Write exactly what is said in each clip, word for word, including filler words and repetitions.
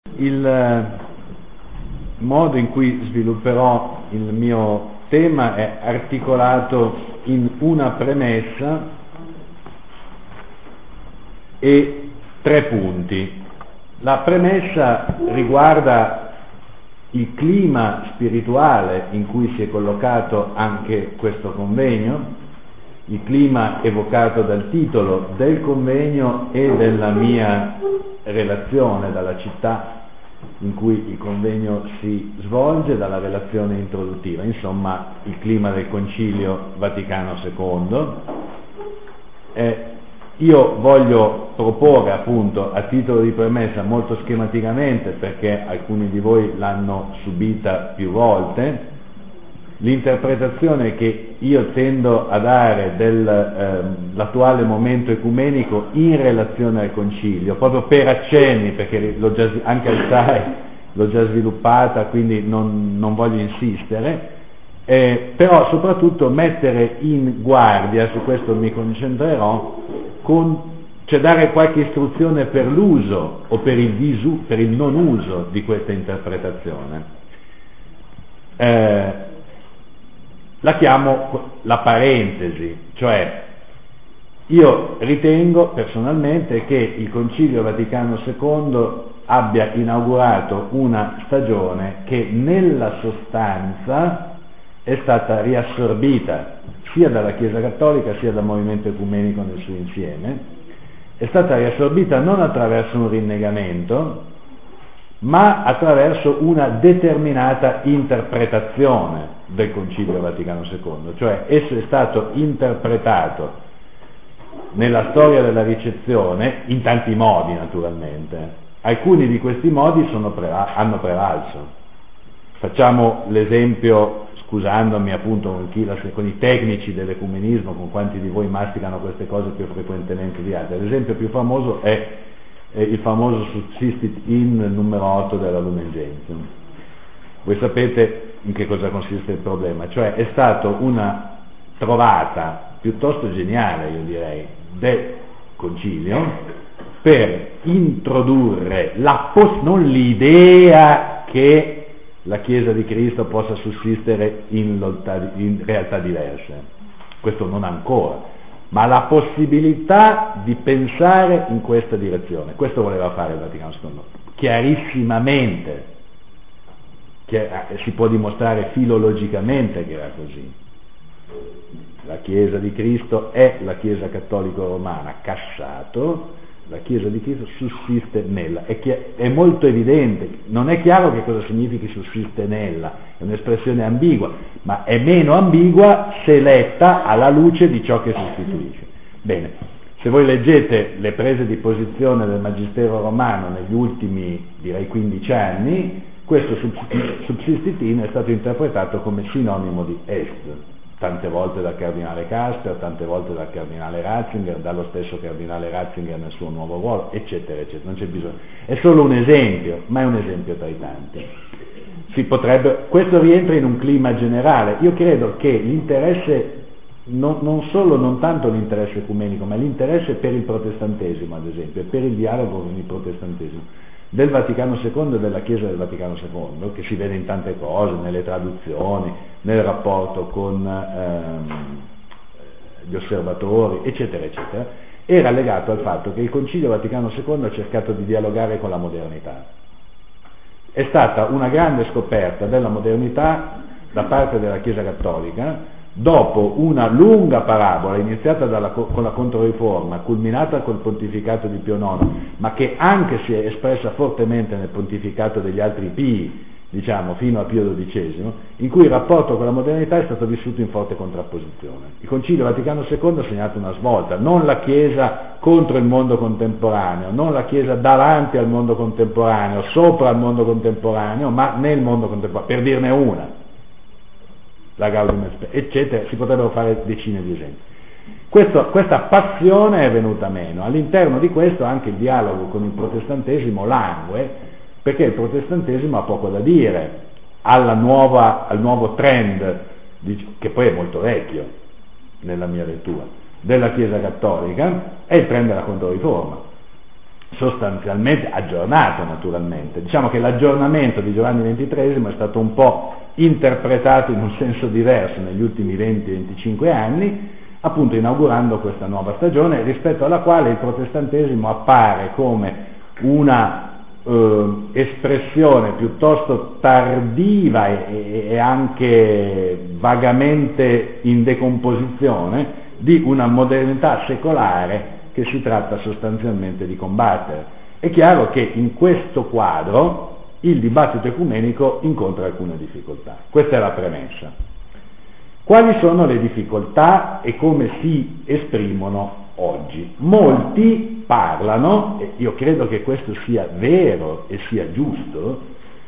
Il modo in cui svilupperò il mio tema è articolato in una premessa e tre punti. La premessa riguarda il clima spirituale in cui si è collocato anche questo convegno, il clima evocato dal titolo del convegno e della mia relazione dalla città in cui il convegno si svolge, dalla relazione introduttiva, insomma il clima del Concilio Vaticano secondo. Eh, io voglio proporre appunto a titolo di premessa molto schematicamente, perché alcuni di voi l'hanno subita più volte, l'interpretazione che io tendo a dare dell'attuale eh, momento ecumenico in relazione al Concilio, proprio per accenni, perché l'ho già, anche al S A I l'ho già sviluppata, quindi non, non voglio insistere, eh, però soprattutto mettere in guardia, su questo mi concentrerò, con, cioè dare qualche istruzione per l'uso o per il, disu, per il non uso di questa interpretazione. Eh, La chiamo la parentesi, cioè io ritengo personalmente che il Concilio Vaticano secondo abbia inaugurato una stagione che nella sostanza è stata riassorbita sia dalla Chiesa Cattolica sia dal movimento ecumenico nel suo insieme, è stata riassorbita non attraverso un rinnegamento, ma attraverso una determinata interpretazione del Concilio Vaticano secondo, cioè esso è stato interpretato nella storia della ricezione in tanti modi, naturalmente. Alcuni di questi modi sono preva- hanno prevalso. Facciamo l'esempio, scusandomi appunto con, chi la, con i tecnici dell'ecumenismo, con quanti di voi masticano queste cose più frequentemente di altri. L'esempio più famoso è il famoso subsistit in numero otto della Lumen Gentium. Voi sapete in che cosa consiste il problema, cioè è stata una trovata piuttosto geniale, io direi, del Concilio per introdurre la poss- non l'idea che la Chiesa di Cristo possa sussistere in, lotta, in realtà diverse, questo non ancora, ma la possibilità di pensare in questa direzione. Questo voleva fare il Vaticano secondo, chiarissimamente, che si può dimostrare filologicamente che era così. La Chiesa di Cristo è la Chiesa cattolica romana, Cassato, la Chiesa di Cristo sussiste nella. È, chi- è molto evidente, non è chiaro che cosa significhi sussiste nella, è un'espressione ambigua, ma è meno ambigua se letta alla luce di ciò che sostituisce. Bene, se voi leggete le prese di posizione del Magistero romano negli ultimi, direi, quindici anni, questo subsistit in è stato interpretato come sinonimo di est, tante volte dal cardinale Casper, tante volte dal cardinale Ratzinger, dallo stesso cardinale Ratzinger nel suo nuovo ruolo, eccetera, eccetera. Non c'è bisogno. È solo un esempio, ma è un esempio tra i tanti. Si potrebbe, questo rientra in un clima generale. Io credo che l'interesse, non, non solo, non tanto l'interesse ecumenico, ma l'interesse per il protestantesimo, ad esempio, e per il dialogo con il protestantesimo del Vaticano secondo e della Chiesa del Vaticano secondo, che si vede in tante cose, nelle traduzioni, nel rapporto con ehm, gli osservatori, eccetera, eccetera, era legato al fatto che il Concilio Vaticano secondo ha cercato di dialogare con la modernità. È stata una grande scoperta della modernità da parte della Chiesa Cattolica, dopo una lunga parabola iniziata dalla, con la Controriforma, culminata col pontificato di Pio nono, ma che anche si è espressa fortemente nel pontificato degli altri Pii, diciamo fino a Pio dodicesimo, in cui il rapporto con la modernità è stato vissuto in forte contrapposizione. Il Concilio Vaticano secondo ha segnato una svolta, non la Chiesa contro il mondo contemporaneo, non la Chiesa davanti al mondo contemporaneo, sopra il mondo contemporaneo, ma nel mondo contemporaneo, per dirne una. La Gaudium et Spes, eccetera, si potrebbero fare decine di esempi. Questo, questa passione è venuta meno. All'interno di questo anche il dialogo con il protestantesimo langue, perché il protestantesimo ha poco da dire alla nuova, al nuovo trend, che poi è molto vecchio nella mia lettura, della Chiesa Cattolica, è il trend della Controriforma. sostanzialmente aggiornato naturalmente. Diciamo che l'aggiornamento di Giovanni ventitreesimo è stato un po' interpretato in un senso diverso negli ultimi venti venticinque anni, appunto inaugurando questa nuova stagione rispetto alla quale il protestantesimo appare come una eh, espressione piuttosto tardiva e, e anche vagamente in decomposizione di una modernità secolare che si tratta sostanzialmente di combattere. È chiaro che in questo quadro il dibattito ecumenico incontra alcune difficoltà. Questa è la premessa. Quali sono le difficoltà e come si esprimono oggi? Molti parlano, e io credo che questo sia vero e sia giusto,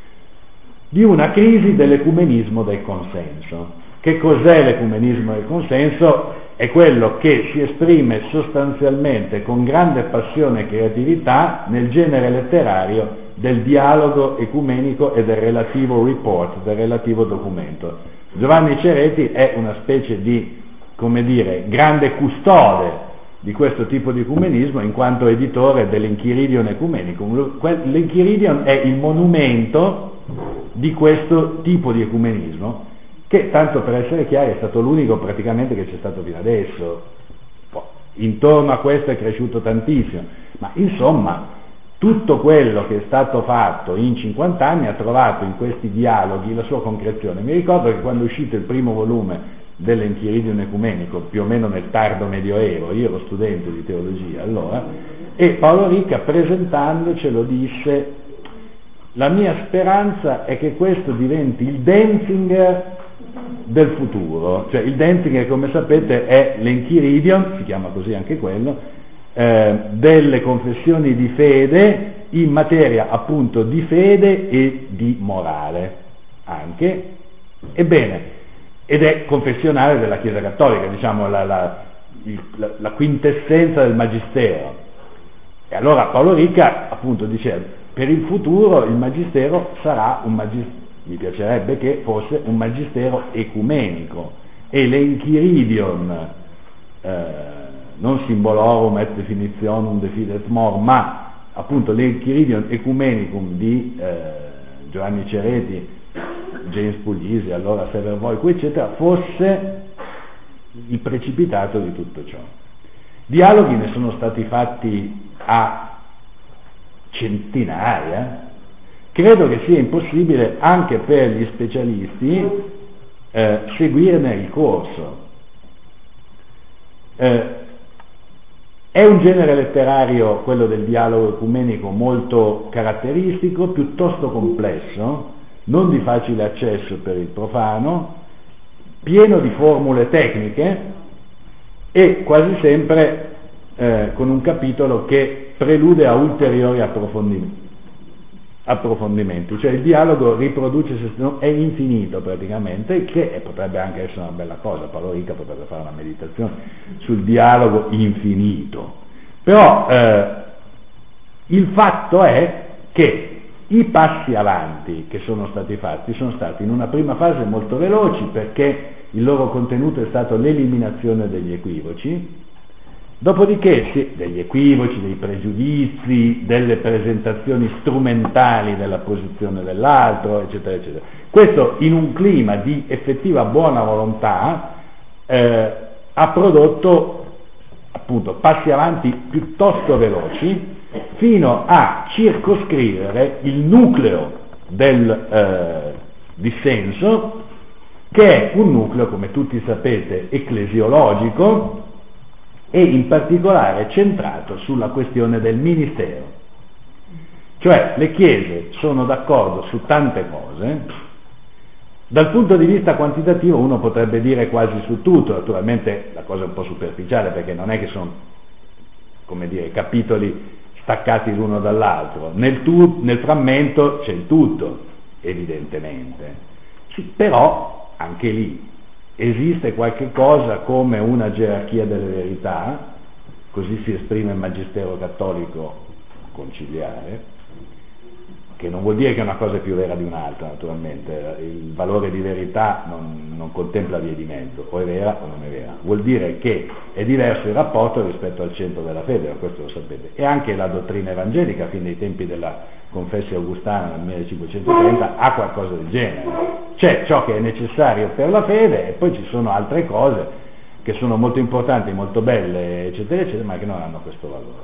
di una crisi dell'ecumenismo del consenso. Che cos'è l'ecumenismo del consenso? È quello che si esprime sostanzialmente con grande passione e creatività nel genere letterario del dialogo ecumenico e del relativo report, del relativo documento. Giovanni Cereti è una specie di, come dire, grande custode di questo tipo di ecumenismo in quanto editore dell'Enchiridion Ecumenicum. L'Enchiridion è il monumento di questo tipo di ecumenismo che, tanto per essere chiari, è stato l'unico praticamente che c'è stato fino adesso. Intorno a questo è cresciuto tantissimo, ma insomma tutto quello che è stato fatto in cinquanta anni ha trovato in questi dialoghi la sua concrezione. Mi ricordo che quando è uscito il primo volume dell'Enchiridion Ecumenico, più o meno nel tardo medioevo, io ero studente di teologia allora, e Paolo Ricca presentandocelo disse: la mia speranza è che questo diventi il Denzinger del futuro. Cioè il Denzinger, come sapete, è l'Enchiridion, si chiama così anche quello, Eh, delle confessioni di fede in materia appunto di fede e di morale anche. Ebbene, ed è confessionale della Chiesa Cattolica, diciamo la, la, il, la, la quintessenza del magistero. E allora Paolo Ricca appunto dice: per il futuro il magistero sarà un magistero, mi piacerebbe che fosse un magistero ecumenico, e l'Enchiridion eh, non simbolorum et definitionum defidet mor, ma appunto l'Enchiridion Ecumenicum di eh, Giovanni Cereti, James Puglisi, allora Sever Voicu, eccetera, fosse il precipitato di tutto ciò. Dialoghi ne sono stati fatti a centinaia. Credo che sia impossibile anche per gli specialisti eh, seguirne il corso. Eh, È un genere letterario, quello del dialogo ecumenico, molto caratteristico, piuttosto complesso, non di facile accesso per il profano, pieno di formule tecniche e quasi sempre eh, con un capitolo che prelude a ulteriori approfondimenti. approfondimenti, cioè il dialogo riproduce se stesso, è infinito praticamente, che potrebbe anche essere una bella cosa. Paolo Ricca potrebbe fare una meditazione sul dialogo infinito, però eh, il fatto è che i passi avanti che sono stati fatti sono stati in una prima fase molto veloci, perché il loro contenuto è stato l'eliminazione degli equivoci. Dopodiché sì, degli equivoci, dei pregiudizi, delle presentazioni strumentali della posizione dell'altro, eccetera, eccetera. Questo in un clima di effettiva buona volontà eh, ha prodotto appunto passi avanti piuttosto veloci fino a circoscrivere il nucleo del eh, dissenso, che è un nucleo, come tutti sapete, ecclesiologico, e in particolare centrato sulla questione del ministero. Cioè le chiese sono d'accordo su tante cose, dal punto di vista quantitativo uno potrebbe dire quasi su tutto, naturalmente la cosa è un po' superficiale, perché non è che sono, come dire, capitoli staccati l'uno dall'altro, nel, tu, nel frammento c'è il tutto, evidentemente, sì, però anche lì esiste qualche cosa come una gerarchia delle verità, così si esprime il magistero cattolico conciliare, che non vuol dire che una cosa è più vera di un'altra, naturalmente, il valore di verità non, non contempla vie di mezzo, o è vera o non è vera, vuol dire che è diverso il rapporto rispetto al centro della fede, questo lo sapete, e anche la dottrina evangelica, fin dai tempi della Confessio Augustana nel millecinquecentotrenta, ha qualcosa del genere, c'è ciò che è necessario per la fede e poi ci sono altre cose che sono molto importanti, molto belle, eccetera, eccetera, ma che non hanno questo valore.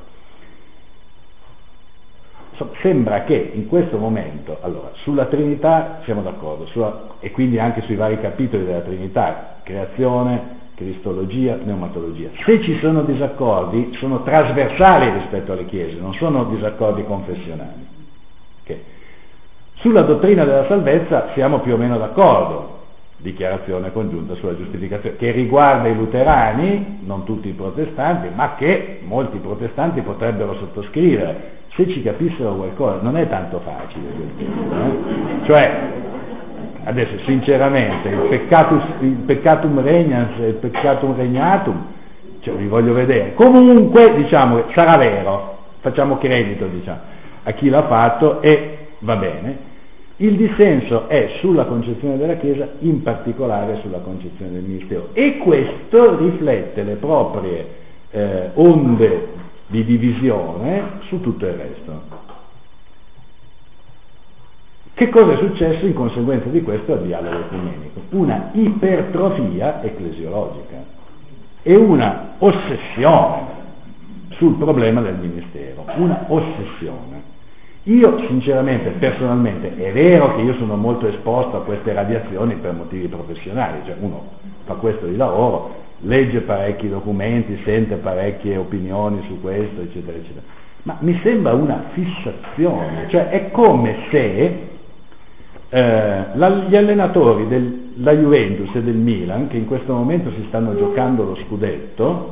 Sembra che in questo momento, allora, sulla Trinità siamo d'accordo, sulla, e quindi anche sui vari capitoli della Trinità, creazione, cristologia, pneumatologia. Se ci sono disaccordi, sono trasversali rispetto alle chiese, non sono disaccordi confessionali. Okay. Sulla dottrina della salvezza siamo più o meno d'accordo, dichiarazione congiunta sulla giustificazione, che riguarda i luterani, non tutti i protestanti, ma che molti protestanti potrebbero sottoscrivere, se ci capissero qualcosa. Non è tanto facile quel tempo, eh? Cioè, adesso sinceramente, il peccatus, il peccatum regnans e il peccatum regnatum, cioè, vi voglio vedere. Comunque, diciamo, sarà vero, facciamo credito, diciamo, a chi l'ha fatto e va bene. Il dissenso è sulla concezione della Chiesa, in particolare sulla concezione del ministero, e questo riflette le proprie eh, onde di divisione su tutto il resto. Che cosa è successo in conseguenza di questo al dialogo ecumenico? Una ipertrofia ecclesiologica e una ossessione sul problema del ministero, una ossessione. Io sinceramente, personalmente, è vero che io sono molto esposto a queste radiazioni per motivi professionali, cioè uno fa questo di lavoro, legge parecchi documenti, sente parecchie opinioni su questo, eccetera, eccetera, ma mi sembra una fissazione, cioè è come se eh, la, gli allenatori della Juventus e del Milan, che in questo momento si stanno giocando lo scudetto,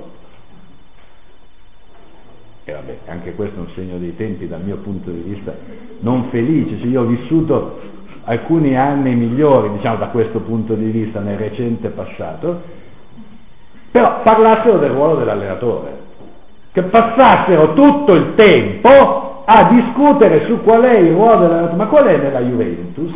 e vabbè, anche questo è un segno dei tempi dal mio punto di vista non felice, cioè io ho vissuto alcuni anni migliori, diciamo, da questo punto di vista nel recente passato, però parlassero del ruolo dell'allenatore, che passassero tutto il tempo a discutere su qual è il ruolo dell'allenatore, ma qual è nella Juventus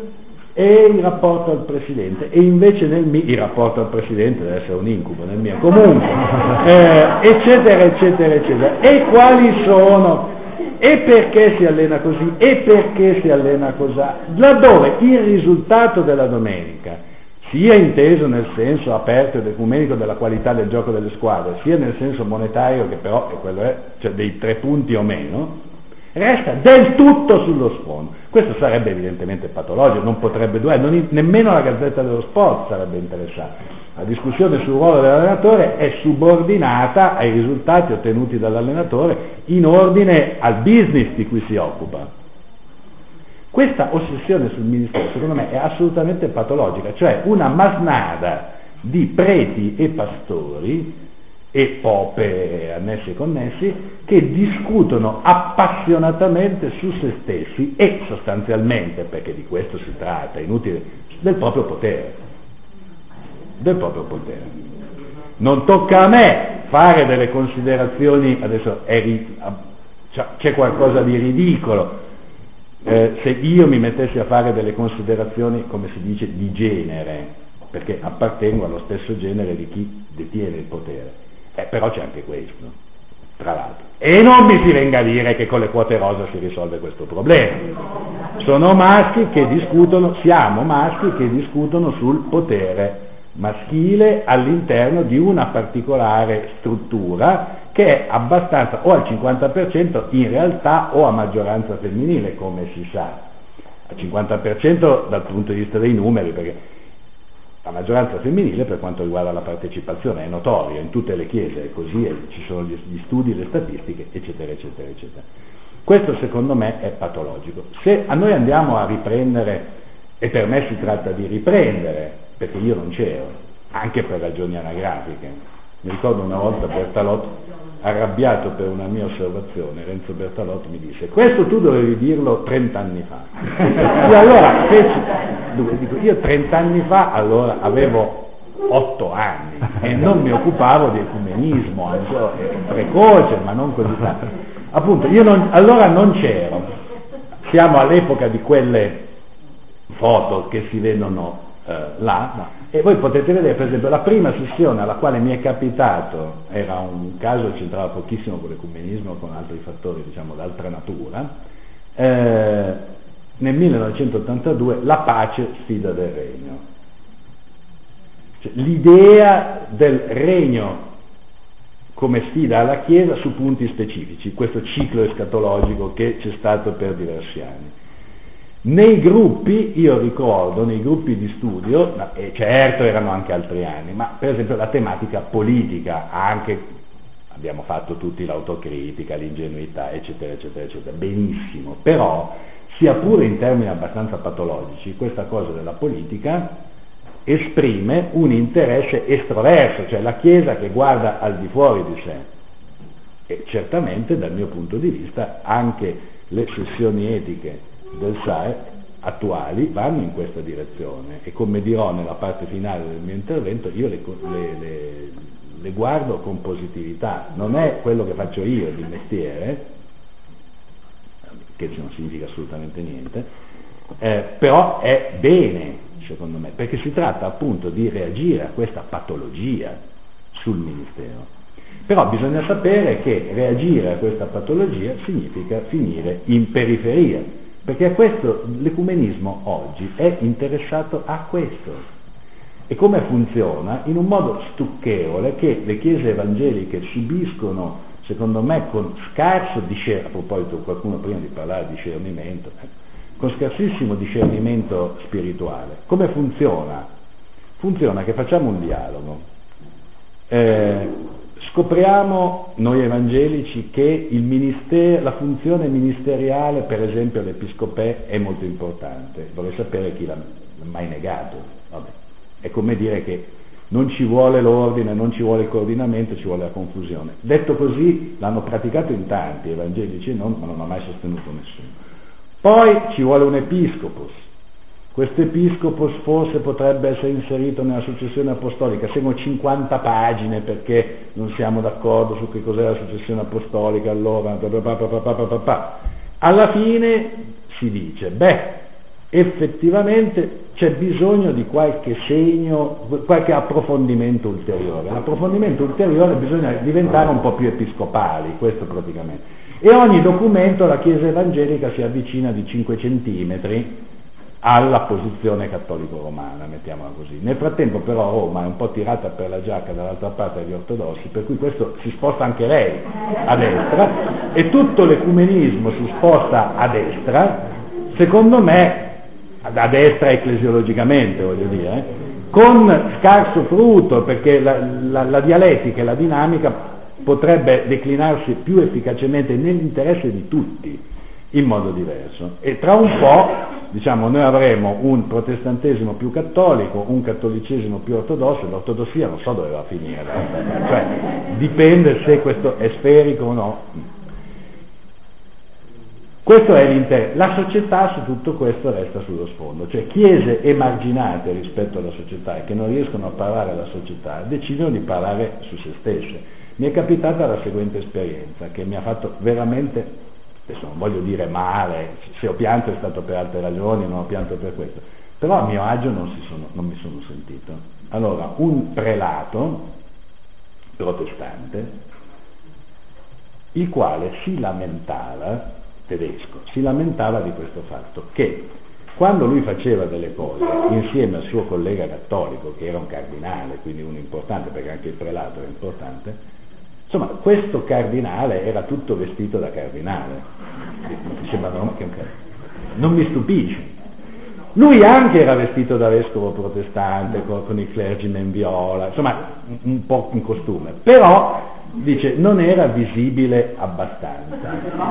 e il rapporto al presidente, e invece nel mio, il rapporto al presidente deve essere un incubo nel mio, comunque, eh, eccetera, eccetera, eccetera, e quali sono, e perché si allena così, e perché si allena così, laddove il risultato della domenica, sia inteso nel senso aperto ed ecumenico della qualità del gioco delle squadre, sia nel senso monetario, che però è quello è, cioè dei tre punti o meno, resta del tutto sullo sfondo. Questo sarebbe evidentemente patologico, non potrebbe durare, non, nemmeno la Gazzetta dello Sport sarebbe interessata. La discussione sul ruolo dell'allenatore è subordinata ai risultati ottenuti dall'allenatore in ordine al business di cui si occupa. Questa ossessione sul ministero, secondo me, è assolutamente patologica, cioè una masnada di preti e pastori e pope annessi e connessi che discutono appassionatamente su se stessi e sostanzialmente, perché di questo si tratta, è inutile, del proprio potere, del proprio potere. Non tocca a me fare delle considerazioni, adesso è, c'è qualcosa di ridicolo eh, se io mi mettessi a fare delle considerazioni, come si dice, di genere, perché appartengo allo stesso genere di chi detiene il potere. Eh, però c'è anche questo, tra l'altro. E non mi si venga a dire che con le quote rosa si risolve questo problema. Sono maschi che discutono, siamo maschi che discutono sul potere maschile all'interno di una particolare struttura che è abbastanza o al cinquanta per cento in realtà o a maggioranza femminile, come si sa. Al cinquanta per cento dal punto di vista dei numeri, perché la maggioranza femminile per quanto riguarda la partecipazione è notoria, in tutte le chiese è così, e ci sono gli, gli studi, le statistiche, eccetera, eccetera, eccetera. Questo secondo me è patologico. Se a noi andiamo a riprendere, e per me si tratta di riprendere, perché io non c'ero, anche per ragioni anagrafiche, mi ricordo una volta Bertalotti, arrabbiato per una mia osservazione, Renzo Bertalotti mi disse: questo tu dovevi dirlo trent'anni fa. E allora feci, dico, io trent'anni fa allora avevo otto anni e non mi occupavo di ecumenismo, precoce, ma non così tanto. Appunto, io non, allora non c'ero. siamo all'epoca di quelle foto che si vedono eh, là, no. E voi potete vedere, per esempio, la prima sessione alla quale mi è capitato, era un caso che c'entrava pochissimo con l'ecumenismo, con altri fattori, diciamo, d'altra natura, eh, nel millenovecentottantadue, La pace sfida del regno. Cioè, l'idea del regno come sfida alla Chiesa su punti specifici, questo ciclo escatologico che c'è stato per diversi anni. Nei gruppi, io ricordo, nei gruppi di studio, e certo erano anche altri anni, ma per esempio la tematica politica, anche abbiamo fatto tutti l'autocritica, l'ingenuità, eccetera, eccetera, eccetera, benissimo, però, sia pure in termini abbastanza patologici, questa cosa della politica esprime un interesse estroverso, cioè la Chiesa che guarda al di fuori di sé. E certamente dal mio punto di vista anche le sessioni etiche del S A E attuali vanno in questa direzione, e come dirò nella parte finale del mio intervento, io le, le, le, le guardo con positività. Non è quello che faccio io di mestiere, che non significa assolutamente niente, eh, però è bene, secondo me, perché si tratta appunto di reagire a questa patologia sul ministero. Però bisogna sapere che reagire a questa patologia significa finire in periferia, perché a questo l'ecumenismo oggi è interessato a questo. E come funziona? In un modo stucchevole che le chiese evangeliche subiscono, secondo me, con scarso discernimento. A proposito, qualcuno prima di parlare di discernimento, eh, con scarsissimo discernimento spirituale. Come funziona? Funziona che facciamo un dialogo, eh, scopriamo noi evangelici che il ministero, la funzione ministeriale, per esempio l'episcopè, è molto importante. Vorrei sapere chi l'ha mai negato. Vabbè. È come dire che non ci vuole l'ordine, non ci vuole il coordinamento, ci vuole la confusione. Detto così, l'hanno praticato in tanti, evangelici non, ma non ha mai sostenuto nessuno. Poi ci vuole un episcopos. Questo episcopos forse potrebbe essere inserito nella successione apostolica. Seguono cinquanta pagine perché non siamo d'accordo su che cos'è la successione apostolica, allora alla fine si dice, beh, effettivamente c'è bisogno di qualche segno, qualche approfondimento ulteriore. L'approfondimento ulteriore bisogna diventare un po' più episcopali, questo praticamente. E ogni documento la Chiesa evangelica si avvicina di cinque centimetri alla posizione cattolico-romana, mettiamola così. Nel frattempo però Roma è un po' tirata per la giacca dall'altra parte degli ortodossi, per cui questo si sposta anche lei a destra, e tutto l'ecumenismo si sposta a destra, secondo me, a destra ecclesiologicamente, voglio dire, con scarso frutto, perché la, la, la dialettica e la dinamica potrebbe declinarsi più efficacemente nell'interesse di tutti in modo diverso, e tra un po', diciamo, noi avremo un protestantesimo più cattolico, un cattolicesimo più ortodosso, e l'ortodossia non so dove va a finire, cioè dipende se questo è sferico o no. Questo è l'interesse. La società su tutto questo resta sullo sfondo, cioè chiese emarginate rispetto alla società e che non riescono a parlare alla società decidono di parlare su se stesse. Mi è capitata la seguente esperienza che mi ha fatto veramente, adesso non voglio dire male, se ho pianto è stato per altre ragioni, non ho pianto per questo, però a mio agio non, si sono, non mi sono sentito. Allora, un prelato protestante, il quale si lamentava, tedesco, si lamentava di questo fatto, che quando lui faceva delle cose insieme al suo collega cattolico, che era un cardinale, quindi uno importante, perché anche il prelato era importante, insomma, questo cardinale era tutto vestito da cardinale. Mi sembra che un cardinale. Non mi stupisce. Lui anche era vestito da vescovo protestante, con, con il clergyman viola, insomma, un, un po' in costume. Però, dice, non era visibile abbastanza.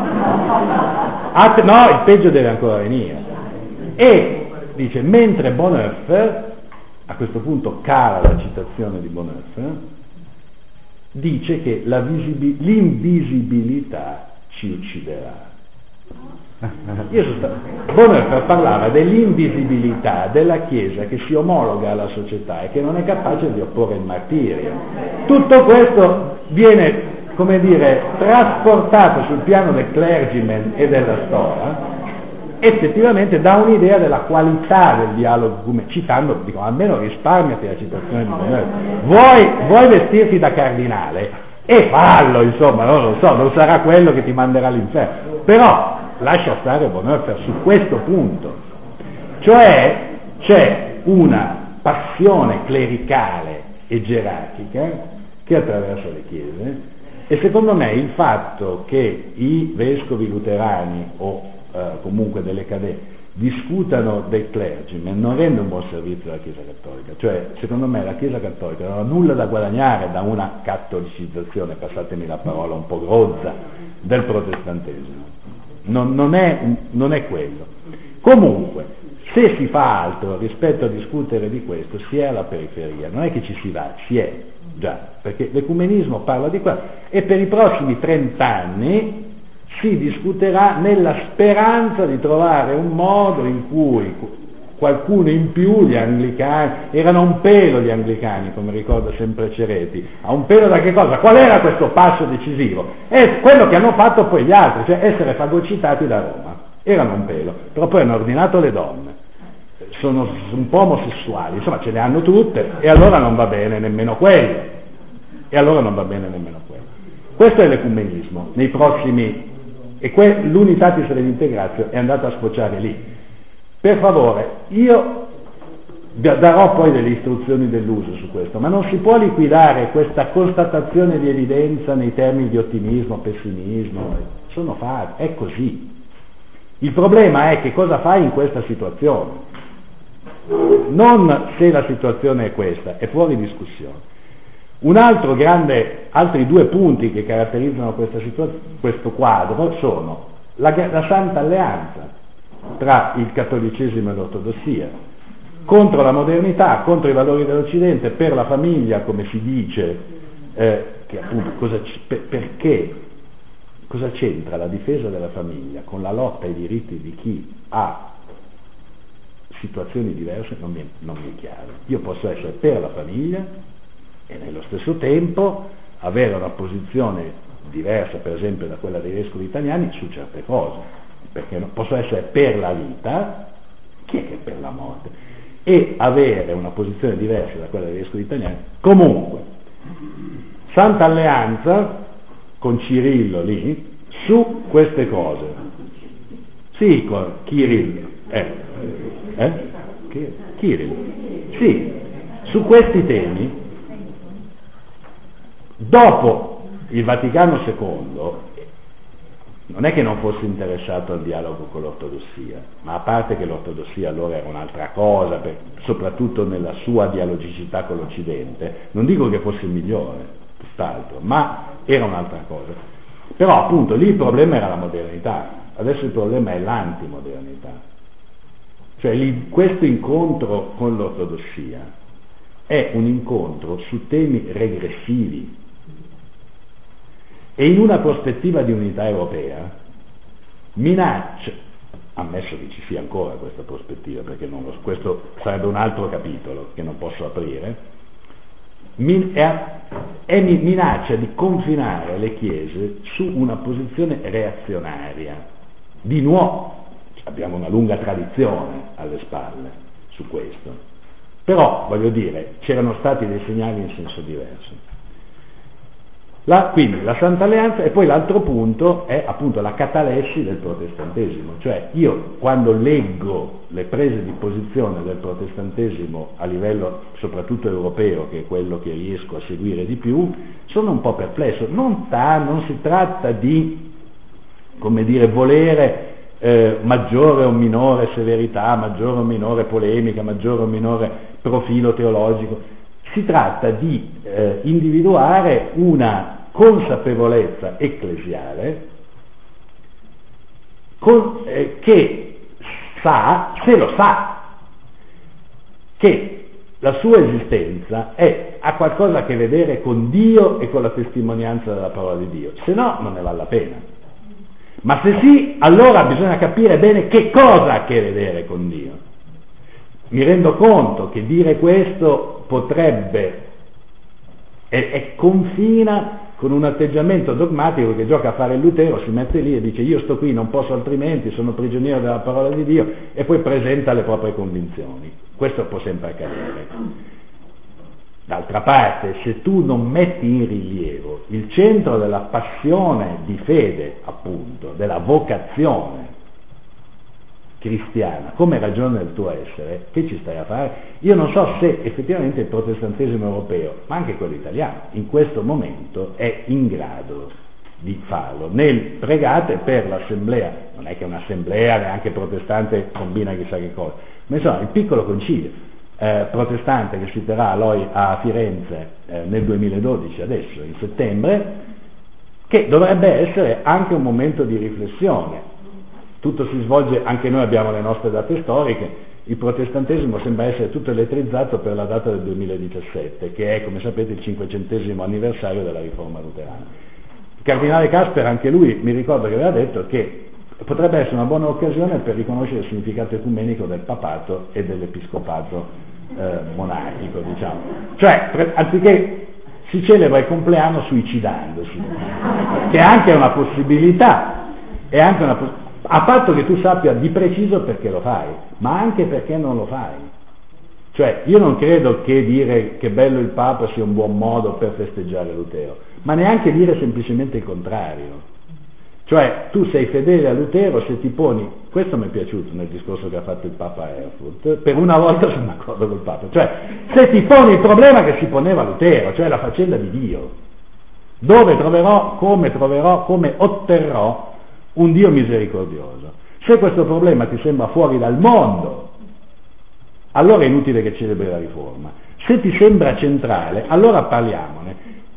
At- no, il peggio deve ancora venire. E, dice, mentre Bonhoeffer, a questo punto cala la citazione di Bonhoeffer, dice che la visibi- l'invisibilità ci ucciderà. Io sono stato... Bonhoeffer parlava dell'invisibilità della Chiesa che si omologa alla società e che non è capace di opporre il martirio. Tutto questo viene, come dire, trasportato sul piano del clergyman e della storia, effettivamente dà un'idea della qualità del dialogo, citando, dico, almeno risparmiati la citazione di Bonhoeffer. Vuoi, vuoi vestirti da cardinale? E fallo, insomma, non lo so, non sarà quello che ti manderà all'inferno. Però lascia stare Bonhoeffer su questo punto. Cioè c'è una passione clericale e gerarchica che attraversa le chiese, e secondo me il fatto che i vescovi luterani o eh, comunque delle cadette discutano dei clergymen non rende un buon servizio alla Chiesa Cattolica. Cioè, secondo me la Chiesa Cattolica non ha nulla da guadagnare da una cattolicizzazione, passatemi la parola un po' grozza, del protestantesimo. Non, non, è, non è quello. Comunque, se si fa altro rispetto a discutere di questo, si è alla periferia, non è che ci si va, si è già, perché l'ecumenismo parla di questo, e per i prossimi trent'anni si discuterà nella speranza di trovare un modo in cui qualcuno in più, gli anglicani, erano un pelo gli anglicani, come ricorda sempre Cereti, a un pelo da che cosa? Qual era questo passo decisivo? È quello che hanno fatto poi gli altri, cioè essere fagocitati da Roma, erano un pelo, però poi hanno ordinato le donne, sono un po' omosessuali, insomma ce le hanno tutte, e allora non va bene nemmeno quello, e allora non va bene nemmeno quello. Questo è l'ecumenismo, nei prossimi, e que, l'unitatis redintegratio è andata a sfociare lì. Per favore, io darò poi delle istruzioni dell'uso su questo, ma non si può liquidare questa constatazione di evidenza nei termini di ottimismo, pessimismo, sono fatti, è così. Il problema è che cosa fai in questa situazione, non se la situazione è questa, è fuori discussione. Un altro grande, altri due punti che caratterizzano questa situazione, questo quadro sono la, la Santa Alleanza tra il cattolicesimo e l'ortodossia, contro la modernità, contro i valori dell'Occidente, per la famiglia, come si dice, eh, che appunto cosa, per, perché, cosa c'entra la difesa della famiglia con la lotta ai diritti di chi ha situazioni diverse? Non mi, non mi è chiaro. Io posso essere per la famiglia e nello stesso tempo avere una posizione diversa, per esempio, da quella dei vescovi italiani su certe cose, perché non posso essere per la vita, chi è che è per la morte, e avere una posizione diversa da quella dei vescovi italiani. Comunque, Santa Alleanza con Cirillo lì su queste cose, sì, con Kirill, eh, eh? Kirill, sì, su questi temi. Dopo il Vaticano secondo non è che non fosse interessato al dialogo con l'ortodossia, ma a parte che l'ortodossia allora era un'altra cosa, per, soprattutto nella sua dialogicità con l'Occidente, non dico che fosse il migliore, tutt'altro, ma era un'altra cosa. Però appunto lì il problema era la modernità, adesso il problema è l'antimodernità. Cioè lì, questo incontro con l'ortodossia è un incontro su temi regressivi, e in una prospettiva di unità europea minaccia, ammesso che ci sia ancora questa prospettiva, perché non lo, questo sarebbe un altro capitolo che non posso aprire, min, è, è minaccia di confinare le chiese su una posizione reazionaria. Di nuovo, abbiamo una lunga tradizione alle spalle su questo, però voglio dire, c'erano stati dei segnali in senso diverso. La, quindi la Santa Alleanza, e poi l'altro punto è appunto la catalessi del protestantesimo, cioè io quando leggo le prese di posizione del protestantesimo a livello soprattutto europeo, che è quello che riesco a seguire di più, sono un po' perplesso. Non, ta, non si tratta di, come dire, volere eh, maggiore o minore severità, maggiore o minore polemica, maggiore o minore profilo teologico, si tratta di eh, individuare una consapevolezza ecclesiale con, eh, che sa, se lo sa, che la sua esistenza è, ha qualcosa a che vedere con Dio e con la testimonianza della parola di Dio, se no non ne vale la pena. Ma se sì, allora bisogna capire bene che cosa ha a che vedere con Dio. Mi rendo conto che dire questo potrebbe e, e confina con un atteggiamento dogmatico che gioca a fare il Lutero, si mette lì e dice io sto qui, non posso altrimenti, sono prigioniero della parola di Dio, e poi presenta le proprie convinzioni. Questo può sempre accadere. D'altra parte, se tu non metti in rilievo il centro della passione di fede, appunto, della vocazione cristiana, come ragione del tuo essere, che ci stai a fare? Io non so se effettivamente il protestantesimo europeo, ma anche quello italiano, in questo momento è in grado di farlo. Nel pregate per l'assemblea, non è che un'assemblea neanche protestante combina chissà che cosa, ma insomma il piccolo concilio eh, protestante che si terrà a, a Firenze eh, nel duemiladodici, adesso in settembre, che dovrebbe essere anche un momento di riflessione. Tutto si svolge, anche noi abbiamo le nostre date storiche, il protestantesimo sembra essere tutto elettrizzato per la data del duemiladiciassette, che è, come sapete, il cinquecentesimo anniversario della riforma luterana. Il cardinale Casper, anche lui, mi ricordo che aveva detto che potrebbe essere una buona occasione per riconoscere il significato ecumenico del papato e dell'episcopato eh, monarchico, diciamo. Cioè, pre- anziché si celebra il compleanno suicidandosi, che è anche una possibilità, è anche una possibilità. A patto che tu sappia di preciso perché lo fai, ma anche perché non lo fai. Cioè, io non credo che dire che bello il Papa sia un buon modo per festeggiare Lutero, ma neanche dire semplicemente il contrario. Cioè, tu sei fedele a Lutero se ti poni, questo mi è piaciuto nel discorso che ha fatto il Papa a Erfurt, per una volta sono d'accordo col Papa, cioè, se ti poni il problema che si poneva Lutero, cioè la faccenda di Dio, dove troverò, come troverò, come otterrò un Dio misericordioso. Se questo problema ti sembra fuori dal mondo, allora è inutile che celebri la riforma. Se ti sembra centrale, allora parliamone,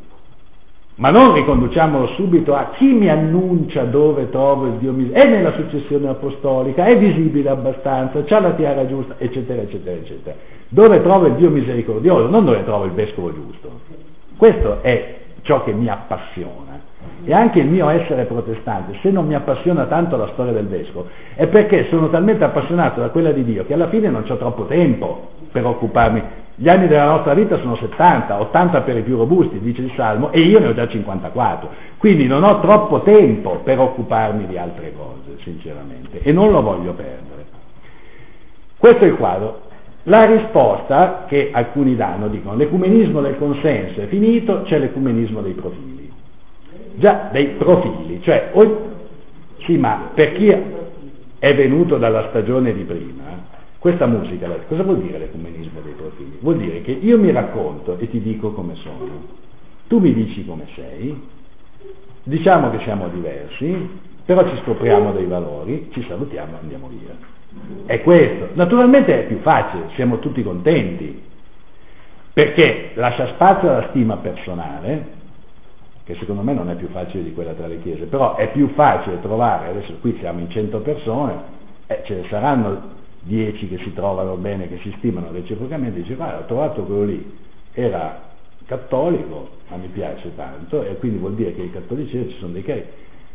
ma non riconduciamolo subito a chi mi annuncia dove trovo il Dio misericordioso, è nella successione apostolica, è visibile abbastanza, c'ha la tiara giusta, eccetera, eccetera, eccetera. Dove trovo il Dio misericordioso, non dove trovo il vescovo giusto. Questo è ciò che mi appassiona. E anche il mio essere protestante, se non mi appassiona tanto la storia del vescovo, è perché sono talmente appassionato da quella di Dio che alla fine non c'ho troppo tempo per occuparmi. Gli anni della nostra vita sono settanta, ottanta per i più robusti, dice il Salmo, e io ne ho già cinquantaquattro, quindi non ho troppo tempo per occuparmi di altre cose, sinceramente, e non lo voglio perdere. Questo è il quadro. La risposta che alcuni danno, dicono, l'ecumenismo del consenso è finito, c'è l'ecumenismo dei profili. Già, dei profili, cioè, o, sì, ma per chi è venuto dalla stagione di prima, questa musica, cosa vuol dire l'ecumenismo dei profili? Vuol dire che io mi racconto e ti dico come sono, tu mi dici come sei, diciamo che siamo diversi, però ci scopriamo dei valori, ci salutiamo e andiamo via. È questo. Naturalmente è più facile, siamo tutti contenti, perché lascia spazio alla stima personale, che secondo me non è più facile di quella tra le chiese, però è più facile trovare, adesso qui siamo in cento persone, eh, ce ne saranno dieci che si trovano bene, che si stimano reciprocamente, dice guarda, ho trovato quello lì, era cattolico, ma mi piace tanto, e quindi vuol dire che il cattolicesimo ci sono dei cari.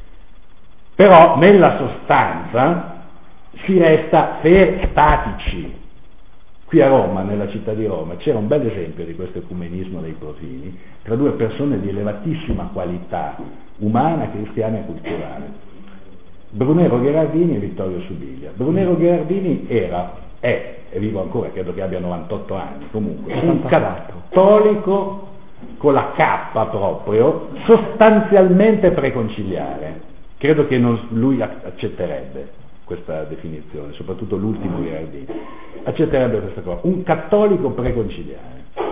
Però nella sostanza si resta fer- statici. Qui a Roma, nella città di Roma, c'era un bel esempio di questo ecumenismo dei profili tra due persone di elevatissima qualità umana, cristiana e culturale, Brunero Gherardini e Vittorio Subilia. Brunero Gherardini era, è, è vivo ancora, credo che abbia novantotto anni, comunque, un cattolico con la K proprio, sostanzialmente preconciliare. Credo che non, lui accetterebbe questa definizione, soprattutto l'ultimo Gherardini, accetterebbe questa cosa, un cattolico preconciliare.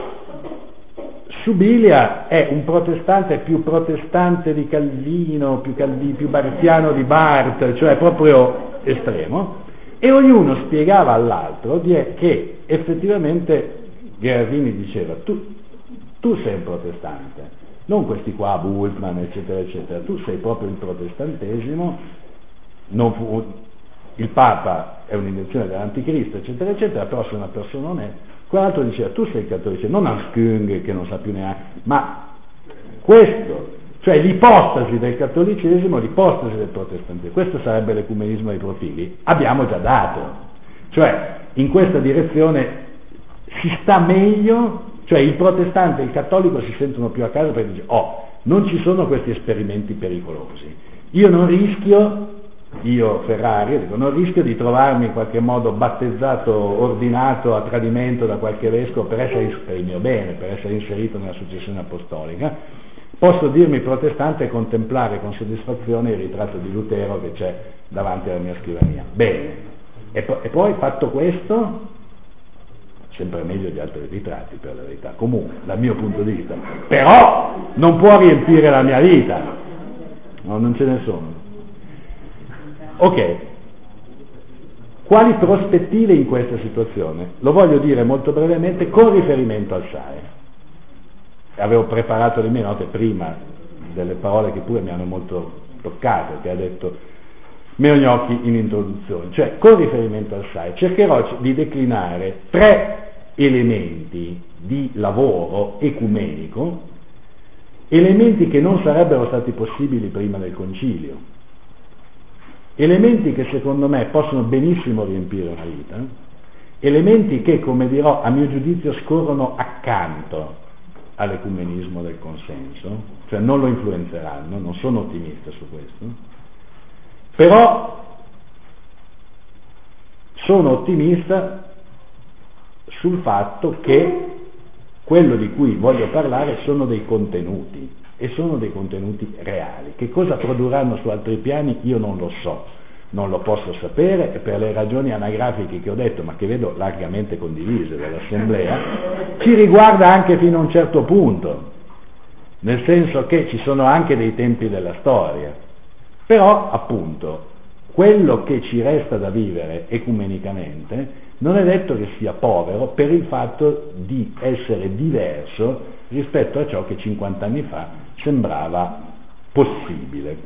Subilia è un protestante più protestante di Calvino, più, Calvi, più bartiano di Barth, cioè proprio estremo, e ognuno spiegava all'altro di, che effettivamente Gherardini diceva tu, tu sei un protestante, non questi qua, Bultmann, eccetera, eccetera, tu sei proprio il protestantesimo, non fu, il Papa è un'invenzione dell'anticristo, eccetera, eccetera, però se una persona non è, quell'altro diceva tu sei il cattolico, non Hans Küng che non sa più neanche, ma questo, cioè l'ipostasi del cattolicesimo, l'ipostasi del protestantesimo, questo sarebbe l'ecumenismo dei profili, abbiamo già dato, cioè in questa direzione si sta meglio, cioè il protestante e il cattolico si sentono più a casa perché dice oh, non ci sono questi esperimenti pericolosi. Io non rischio, io Ferrari, dico, non rischio di trovarmi in qualche modo battezzato, ordinato a tradimento da qualche vescovo per essere per il mio bene, per essere inserito nella successione apostolica. Posso dirmi protestante e contemplare con soddisfazione il ritratto di Lutero che c'è davanti alla mia scrivania. Bene, e, po- e poi fatto questo, sempre meglio di altri ritratti per la verità, comunque dal mio punto di vista, però non può riempire la mia vita, no, non ce ne sono. Ok, quali prospettive in questa situazione? Lo voglio dire molto brevemente con riferimento al S A E. Avevo preparato le mie note prima delle parole che pure mi hanno molto toccato, che ha detto Meo Gnocchi in introduzione, cioè con riferimento al S A E cercherò di declinare tre elementi di lavoro ecumenico, elementi che non sarebbero stati possibili prima del concilio, elementi che secondo me possono benissimo riempire una vita, elementi che, come dirò, a mio giudizio scorrono accanto all'ecumenismo del consenso, cioè non lo influenzeranno, non sono ottimista su questo, però sono ottimista sul fatto che quello di cui voglio parlare sono dei contenuti, e sono dei contenuti reali. Che cosa produrranno su altri piani io non lo so, non lo posso sapere, e per le ragioni anagrafiche che ho detto, ma che vedo largamente condivise dall'Assemblea, ci riguarda anche fino a un certo punto, nel senso che ci sono anche dei tempi della storia, però appunto quello che ci resta da vivere ecumenicamente non è detto che sia povero per il fatto di essere diverso rispetto a ciò che cinquanta anni fa sembrava possibile.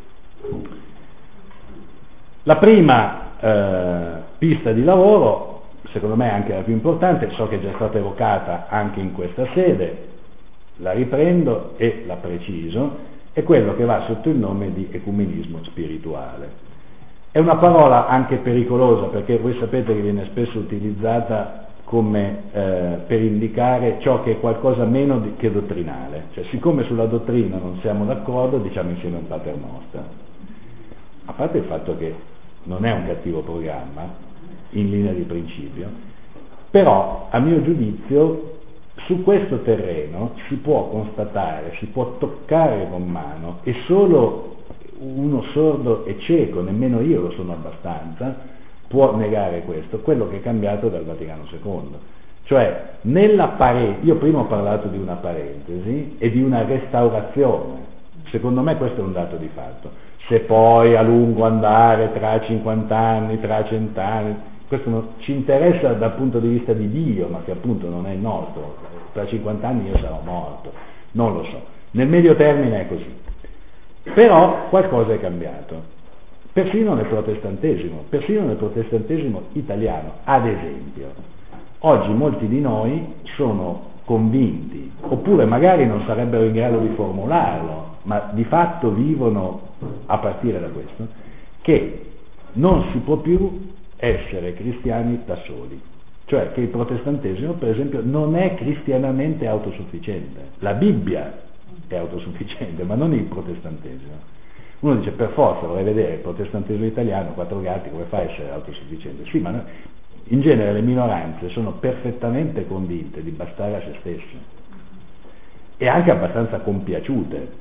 La prima eh, pista di lavoro, secondo me anche la più importante, so che è già stata evocata anche in questa sede, la riprendo e la preciso, è quello che va sotto il nome di ecumenismo spirituale. È una parola anche pericolosa, perché voi sapete che viene spesso utilizzata come eh, per indicare ciò che è qualcosa meno di, che dottrinale, cioè siccome sulla dottrina non siamo d'accordo, diciamo insieme un paternoster. A parte il fatto che non è un cattivo programma in linea di principio, però a mio giudizio su questo terreno si può constatare, si può toccare con mano, e solo uno sordo e cieco, nemmeno io lo sono abbastanza, può negare questo, quello che è cambiato dal Vaticano secondo. Cioè, nella parentesi, io prima ho parlato di una parentesi e di una restaurazione, secondo me questo è un dato di fatto. Se poi a lungo andare, tra cinquanta anni, tra cento anni, questo non ci interessa dal punto di vista di Dio, ma che appunto non è il nostro, tra cinquanta anni io sarò morto, non lo so, nel medio termine è così. Però qualcosa è cambiato, persino nel protestantesimo, persino nel protestantesimo italiano, ad esempio. Oggi molti di noi sono convinti, oppure magari non sarebbero in grado di formularlo, ma di fatto vivono a partire da questo, che non si può più essere cristiani da soli, cioè che il protestantesimo per esempio non è cristianamente autosufficiente. La Bibbia è autosufficiente, ma non il protestantesimo. Uno dice per forza vorrei vedere il protestantesimo italiano, quattro gatti, come fa a essere autosufficiente? Sì, ma no, in genere le minoranze sono perfettamente convinte di bastare a se stesse e anche abbastanza compiaciute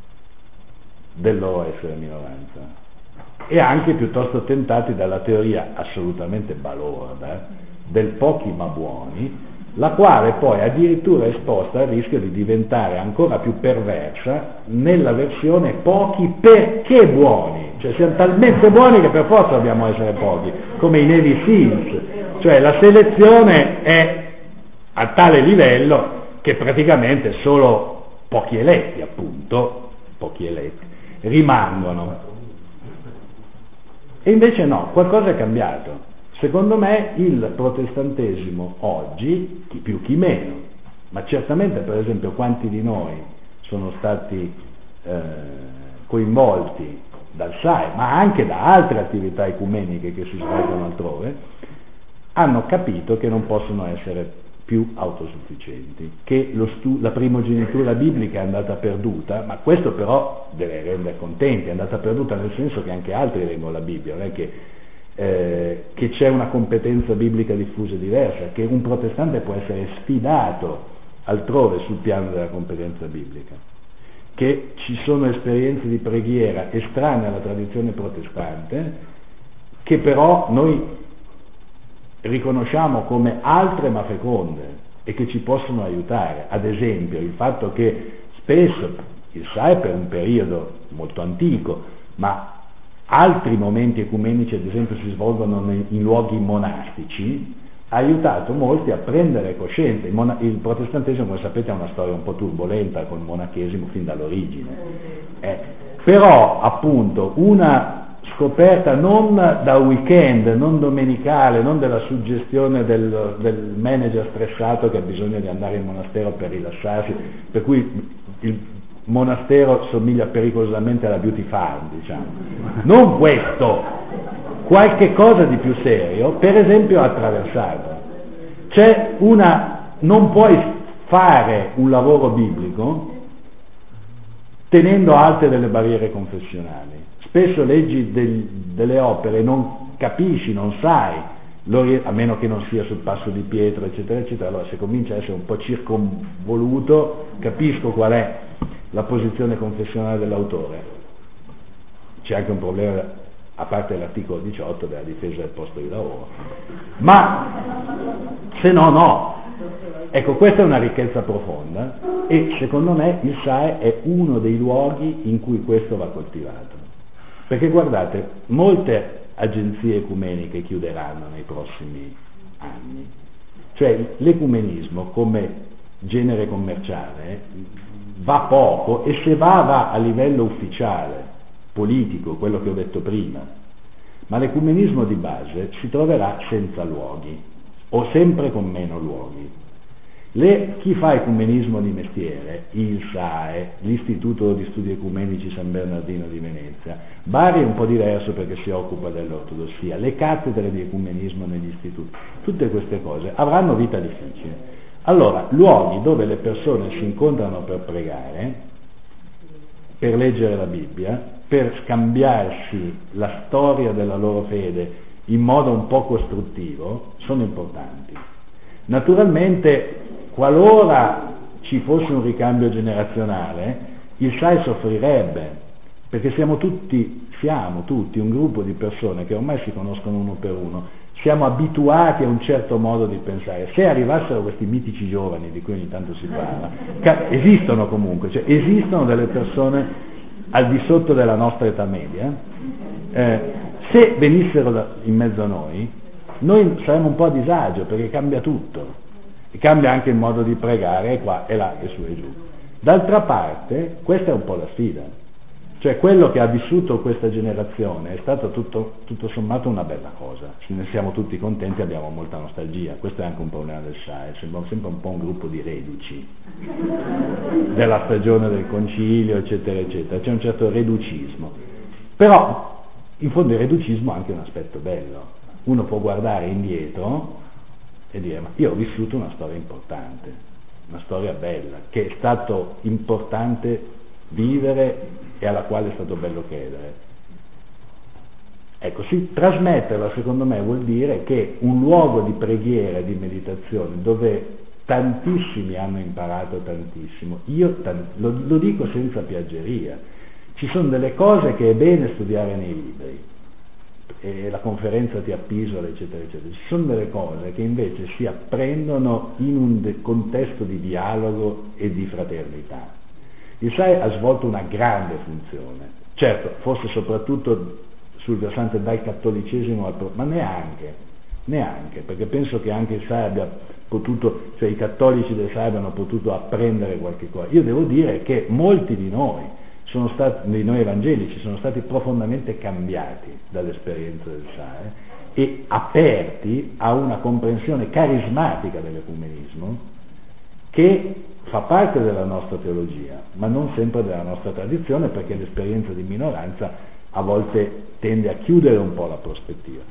del loro essere minoranza, e anche piuttosto tentati dalla teoria assolutamente balorda del pochi ma buoni, la quale poi addirittura è esposta al rischio di diventare ancora più perversa nella versione pochi perché buoni, cioè siamo talmente buoni che per forza dobbiamo essere pochi, come i Navy Seals, cioè la selezione è a tale livello che praticamente solo pochi eletti, appunto, pochi eletti, rimangono. E invece no, qualcosa è cambiato. Secondo me il protestantesimo oggi, chi più chi meno, ma certamente per esempio quanti di noi sono stati eh, coinvolti dal S A E, ma anche da altre attività ecumeniche che si svolgono altrove, hanno capito che non possono essere più autosufficienti, che lo stu- la primogenitura biblica è andata perduta, ma questo però deve rendere contenti, è andata perduta nel senso che anche altri leggono la Bibbia, non è che, eh, che c'è una competenza biblica diffusa e diversa, che un protestante può essere sfidato altrove sul piano della competenza biblica, che ci sono esperienze di preghiera estranee alla tradizione protestante, che però noi riconosciamo come altre ma feconde e che ci possono aiutare. Ad esempio il fatto che spesso il S A E per un periodo molto antico, ma altri momenti ecumenici ad esempio si svolgono nei, in luoghi monastici, ha aiutato molti a prendere coscienza. Il, mona- il protestantesimo, come sapete, ha una storia un po' turbolenta col monachesimo fin dall'origine, eh, però appunto una scoperta non da weekend, non domenicale, non della suggestione del, del manager stressato che ha bisogno di andare in monastero per rilassarsi, per cui il monastero somiglia pericolosamente alla beauty farm, diciamo. Non questo, qualche cosa di più serio, per esempio attraversato. C'è una, non puoi fare un lavoro biblico tenendo alte delle barriere confessionali. Spesso leggi del, delle opere e non capisci, non sai, a meno che non sia sul passo di Pietro, eccetera, eccetera. Allora se comincia a essere un po' circonvoluto, capisco qual è la posizione confessionale dell'autore. C'è anche un problema, a parte l'articolo diciotto della difesa del posto di lavoro. Ma se no, no. Ecco, questa è una ricchezza profonda e secondo me il S A E è uno dei luoghi in cui questo va coltivato. Perché guardate, molte agenzie ecumeniche chiuderanno nei prossimi anni, cioè l'ecumenismo come genere commerciale va poco e se va va a livello ufficiale, politico, quello che ho detto prima, ma l'ecumenismo di base si troverà senza luoghi o sempre con meno luoghi. Le, chi fa ecumenismo di mestiere, il S A E, l'Istituto di Studi Ecumenici San Bernardino di Venezia, Bari è un po' diverso perché si occupa dell'ortodossia, le cattedre di ecumenismo negli istituti, tutte queste cose avranno vita difficile. Allora, luoghi dove le persone si incontrano per pregare, per leggere la Bibbia, per scambiarsi la storia della loro fede in modo un po' costruttivo, sono importanti. Naturalmente, qualora ci fosse un ricambio generazionale, il S A E soffrirebbe, perché siamo tutti, siamo tutti un gruppo di persone che ormai si conoscono uno per uno, siamo abituati a un certo modo di pensare. Se arrivassero questi mitici giovani di cui ogni tanto si parla, ca- esistono comunque, cioè esistono delle persone al di sotto della nostra età media, eh, se venissero da, in mezzo a noi, noi saremmo un po' a disagio perché cambia tutto. E cambia anche il modo di pregare e qua e là e su e giù. D'altra parte questa è un po' la sfida, cioè quello che ha vissuto questa generazione è stato tutto, tutto sommato una bella cosa, ne siamo tutti contenti, abbiamo molta nostalgia. Questo è anche un problema del S A E, sembra sempre un po' un gruppo di reduci della stagione del concilio, eccetera eccetera, c'è un certo reducismo, però in fondo il reducismo ha anche un aspetto bello, uno può guardare indietro e dire: ma io ho vissuto una storia importante, una storia bella, che è stato importante vivere e alla quale è stato bello credere. Ecco, sì, trasmetterla secondo me vuol dire che un luogo di preghiera e di meditazione dove tantissimi hanno imparato tantissimo, io lo, lo dico senza piaggeria, ci sono delle cose che è bene studiare nei libri, e la conferenza ti appisola, eccetera eccetera, ci sono delle cose che invece si apprendono in un de- contesto di dialogo e di fraternità. Il S A E ha svolto una grande funzione, certo forse soprattutto sul versante dal cattolicesimo al pro- ma neanche neanche perché penso che anche il S A E abbia potuto, cioè i cattolici del S A E abbiano potuto apprendere qualche cosa. Io devo dire che molti di noi sono stati, di noi evangelici, sono stati profondamente cambiati dall'esperienza del S A E e aperti a una comprensione carismatica dell'ecumenismo che fa parte della nostra teologia, ma non sempre della nostra tradizione, perché l'esperienza di minoranza a volte tende a chiudere un po' la prospettiva.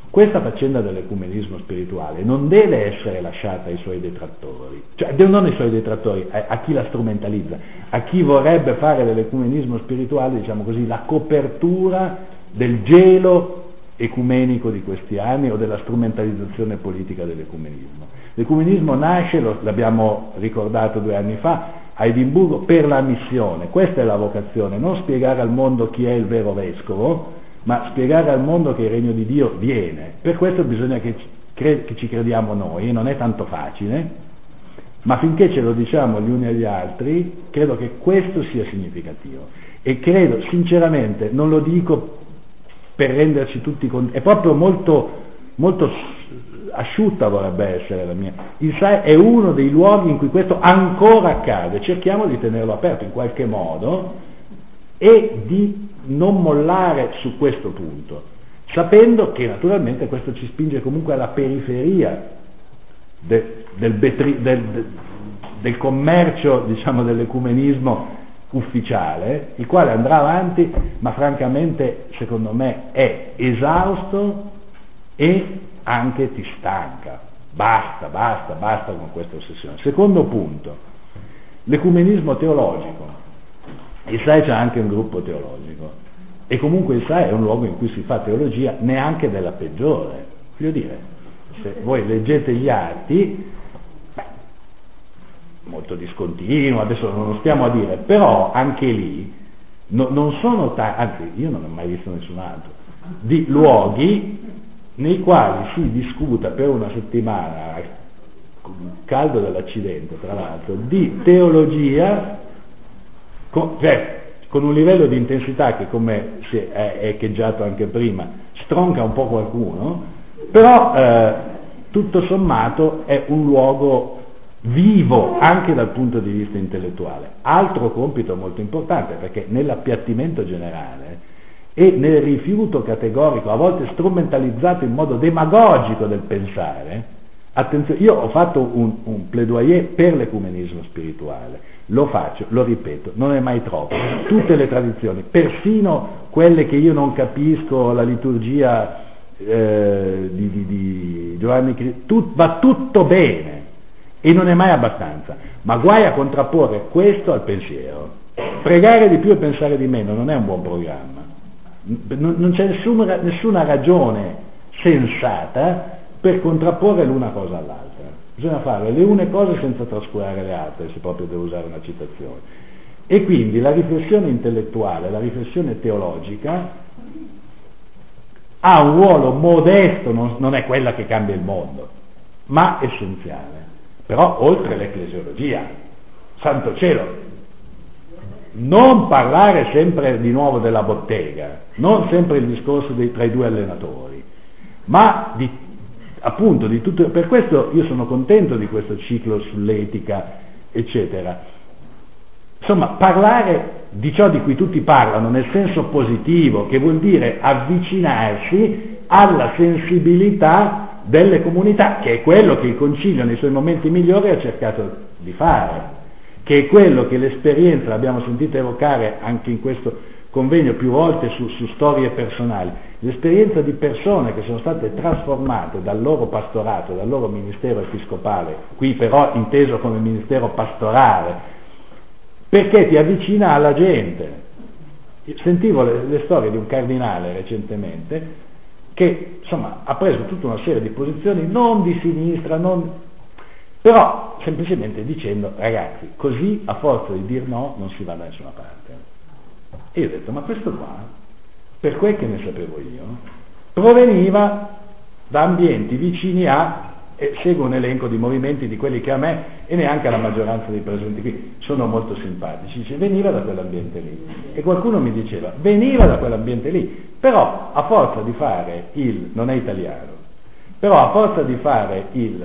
questa faccenda dell'ecumenismo spirituale non deve essere lasciata ai suoi detrattori, cioè non ai suoi detrattori, a, a chi la strumentalizza, a chi vorrebbe fare dell'ecumenismo spirituale, diciamo così, la copertura del gelo ecumenico di questi anni o della strumentalizzazione politica dell'ecumenismo. L'ecumenismo nasce, lo, l'abbiamo ricordato due anni fa, a Edimburgo per la missione, questa è la vocazione, non spiegare al mondo chi è il vero vescovo, ma spiegare al mondo che il regno di Dio viene. Per questo bisogna che ci, cre- che ci crediamo noi, e non è tanto facile, ma finché ce lo diciamo gli uni agli altri, credo che questo sia significativo. E credo, sinceramente, non lo dico per renderci tutti conti, è proprio molto, molto asciutta vorrebbe essere la mia. Il S A E è uno dei luoghi in cui questo ancora accade, cerchiamo di tenerlo aperto in qualche modo e di non mollare su questo punto, sapendo che naturalmente questo ci spinge comunque alla periferia de, del, betri, del, del commercio, diciamo, dell'ecumenismo ufficiale, il quale andrà avanti, ma francamente secondo me è esausto e anche ti stanca. Basta, basta, basta con questa ossessione. Secondo punto, l'ecumenismo teologico. Il S A E c'è anche un gruppo teologico e comunque il S A E è un luogo in cui si fa teologia neanche della peggiore. Voglio dire, se voi leggete gli atti, beh, molto discontinuo, adesso non lo stiamo a dire, però anche lì no, non sono tanti, anzi io non ho mai visto nessun altro, di luoghi nei quali si discuta per una settimana, caldo dell'accidente tra l'altro, di teologia, con, cioè, con un livello di intensità che, come si è echeggiato anche prima, stronca un po' qualcuno, però eh, tutto sommato è un luogo vivo anche dal punto di vista intellettuale. Altro compito molto importante, perché nell'appiattimento generale e nel rifiuto categorico, a volte strumentalizzato in modo demagogico del pensare, attenzione, io ho fatto un, un plaidoyer per l'ecumenismo spirituale, lo faccio, lo ripeto, non è mai troppo, tutte le tradizioni, persino quelle che io non capisco, la liturgia eh, di, di, di Giovanni Cristo, tut, va tutto bene e non è mai abbastanza, ma guai a contrapporre questo al pensiero. Pregare di più e pensare di meno non è un buon programma. Non c'è nessuna, nessuna ragione sensata per contrapporre l'una cosa all'altra. Bisogna fare le une cose senza trascurare le altre, se proprio devo usare una citazione. E quindi la riflessione intellettuale, la riflessione teologica ha un ruolo modesto, non, non è quella che cambia il mondo, ma essenziale. Però oltre l'ecclesiologia, santo cielo, non parlare sempre di nuovo della bottega, non sempre il discorso dei, tra i due allenatori, ma di, appunto di tutto. Per questo io sono contento di questo ciclo sull'etica, eccetera. Insomma, parlare di ciò di cui tutti parlano nel senso positivo, che vuol dire avvicinarsi alla sensibilità delle comunità, che è quello che il Concilio nei suoi momenti migliori ha cercato di fare, che è quello che l'esperienza, l'abbiamo sentito evocare anche in questo convegno più volte su, su storie personali, l'esperienza di persone che sono state trasformate dal loro pastorato, dal loro ministero episcopale, qui però inteso come ministero pastorale, perché ti avvicina alla gente. Sentivo le, le storie di un cardinale recentemente che insomma ha preso tutta una serie di posizioni non di sinistra, non, però semplicemente dicendo: ragazzi, così a forza di dir no non si va da nessuna parte. E io ho detto: ma questo qua, per quel che ne sapevo io, proveniva da ambienti vicini a, e seguo un elenco di movimenti di quelli che a me e neanche alla maggioranza dei presenti qui sono molto simpatici, dice, veniva da quell'ambiente lì, e qualcuno mi diceva veniva da quell'ambiente lì, però a forza di fare il, non è italiano, però a forza di fare il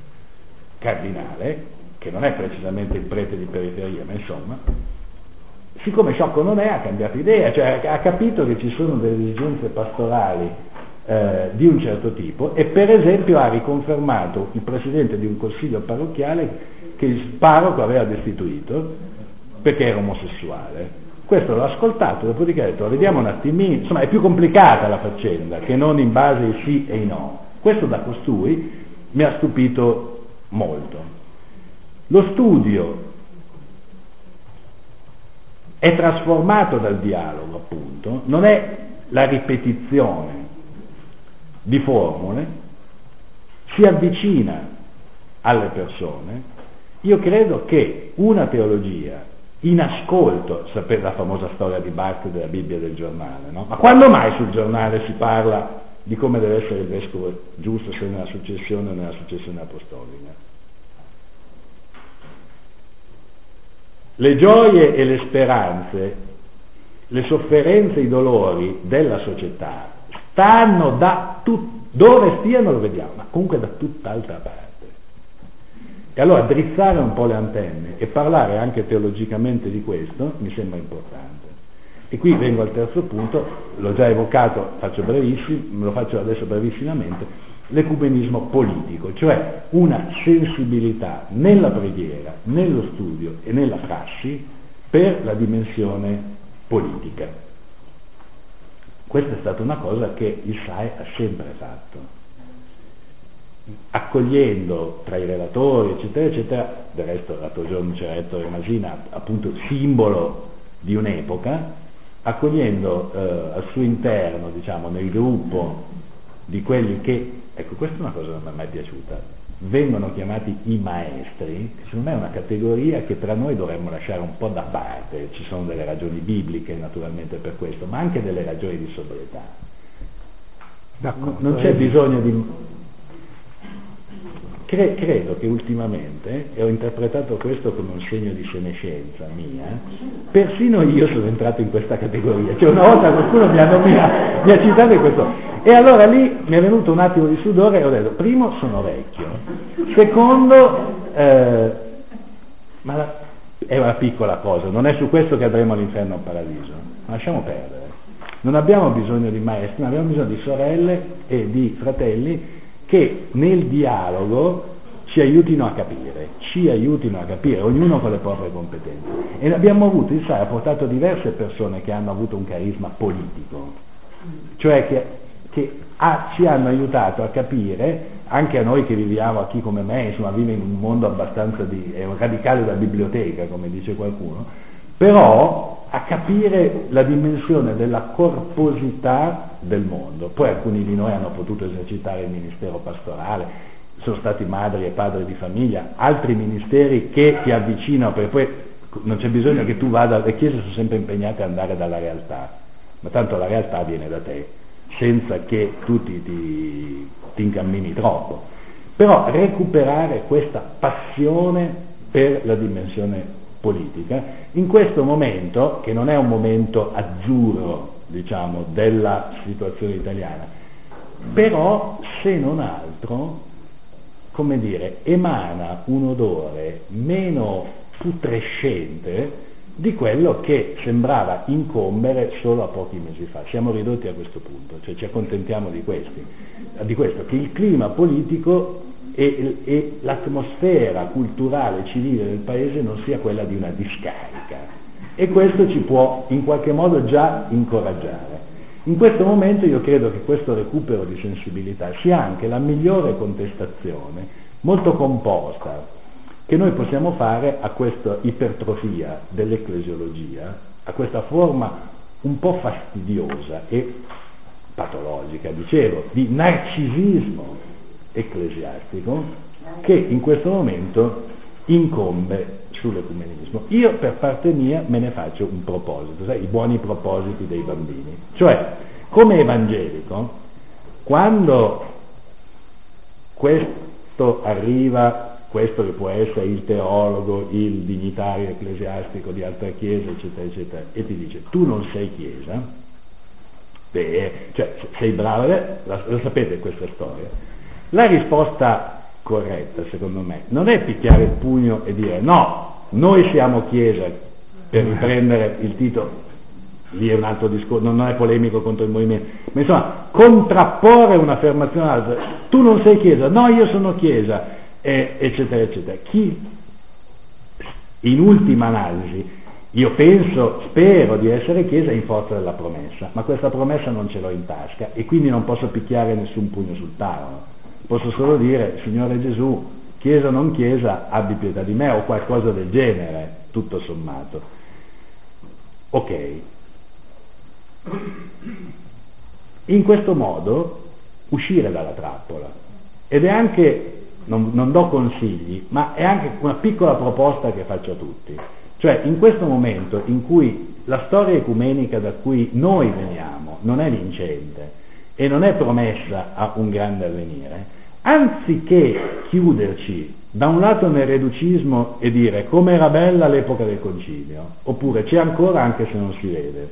cardinale, che non è precisamente il prete di periferia, ma insomma, siccome sciocco non è, ha cambiato idea, cioè ha capito che ci sono delle esigenze pastorali Eh, di un certo tipo, e per esempio ha riconfermato il presidente di un consiglio parrocchiale che il parroco aveva destituito perché era omosessuale. Questo l'ho ascoltato, dopodiché ho detto, vediamo un attimino, insomma è più complicata la faccenda che non in base ai sì e ai no. Questo da costui mi ha stupito molto. Lo studio è trasformato dal dialogo, appunto, non è la ripetizione di formule, si avvicina alle persone. Io credo che una teologia in ascolto, sapete la famosa storia di Barth della Bibbia e del giornale, no? Ma quando mai sul giornale si parla di come deve essere il vescovo giusto, se nella successione o nella successione apostolica? Le gioie e le speranze, le sofferenze e i dolori della società stanno da tut- dove stiano lo vediamo, ma comunque da tutt'altra parte. E allora drizzare un po' le antenne e parlare anche teologicamente di questo mi sembra importante. E qui vengo al terzo punto, l'ho già evocato, faccio brevissimo, lo faccio adesso brevissimamente, l'ecumenismo politico, cioè una sensibilità nella preghiera, nello studio e nella prassi per la dimensione politica. Questa è stata una cosa che il S A E ha sempre fatto, accogliendo tra i relatori eccetera eccetera, del resto l'altro giorno c'era Ettore Masina, appunto simbolo di un'epoca, accogliendo eh, al suo interno, diciamo, nel gruppo di quelli che, ecco, questa è una cosa che non mi è mai piaciuta, vengono chiamati i maestri, che secondo me è una categoria che tra noi dovremmo lasciare un po' da parte. Ci sono delle ragioni bibliche naturalmente per questo, ma anche delle ragioni di sobrietà. No, non c'è bisogno di... Cre- credo che ultimamente, e ho interpretato questo come un segno di senescenza mia, persino io sono entrato in questa categoria, cioè una volta qualcuno mi ha, mi ha, mi ha citato in questo, e allora lì mi è venuto un attimo di sudore e ho detto, primo sono vecchio, secondo, eh, ma la, è una piccola cosa, non è su questo che andremo all'inferno o al paradiso, ma lasciamo perdere, non abbiamo bisogno di maestri, ma abbiamo bisogno di sorelle e di fratelli che nel dialogo ci aiutino a capire, ci aiutino a capire, ognuno con le proprie competenze. E abbiamo avuto, il S A E ha portato diverse persone che hanno avuto un carisma politico, cioè che, che ha, ci hanno aiutato a capire, anche a noi che viviamo, a chi come me, insomma, vive in un mondo abbastanza di, è un radicale da biblioteca, come dice qualcuno, però a capire la dimensione della corposità del mondo. Poi alcuni di noi hanno potuto esercitare il ministero pastorale, sono stati madri e padri di famiglia, altri ministeri che ti avvicinano, perché poi non c'è bisogno che tu vada, le chiese sono sempre impegnate ad andare dalla realtà, ma tanto la realtà viene da te, senza che tu ti, ti, ti incammini troppo. Però recuperare questa passione per la dimensione politica, in questo momento, che non è un momento azzurro, diciamo, della situazione italiana, però se non altro, come dire, emana un odore meno putrescente di quello che sembrava incombere solo a pochi mesi fa. Siamo ridotti a questo punto, cioè ci accontentiamo di, questi, di questo, che il clima politico e, e l'atmosfera culturale civile del paese non sia quella di una discarica, e questo ci può in qualche modo già incoraggiare. In questo momento io credo che questo recupero di sensibilità sia anche la migliore contestazione, molto composta, che noi possiamo fare a questa ipertrofia dell'ecclesiologia, a questa forma un po' fastidiosa e patologica, dicevo, di narcisismo ecclesiastico che in questo momento incombe sull'ecumenismo. Io per parte mia me ne faccio un proposito, sai, i buoni propositi dei bambini, cioè come evangelico, quando questo arriva, questo che può essere il teologo, il dignitario ecclesiastico di altra chiesa eccetera eccetera, e ti dice tu non sei chiesa, beh, cioè sei bravo, la, lo sapete questa storia, la risposta corretta secondo me non è picchiare il pugno e dire no, noi siamo chiesa, per riprendere il titolo, lì è un altro discorso, non è polemico contro il movimento, ma insomma contrapporre un'affermazione all'altra, tu non sei chiesa, no io sono chiesa, eh, eccetera eccetera. Chi in ultima analisi Io penso, spero di essere Chiesa in forza della promessa, ma questa promessa non ce l'ho in tasca e quindi non posso picchiare nessun pugno sul tavolo. Posso solo dire, Signore Gesù, Chiesa o non Chiesa, abbi pietà di me, o qualcosa del genere, tutto sommato. Ok. In questo modo uscire dalla trappola. Ed è anche, non, non do consigli, ma è anche una piccola proposta che faccio a tutti. Cioè, in questo momento in cui la storia ecumenica da cui noi veniamo non è vincente e non è promessa a un grande avvenire, anziché chiuderci da un lato nel reducismo e dire come era bella l'epoca del concilio, oppure c'è ancora anche se non si vede,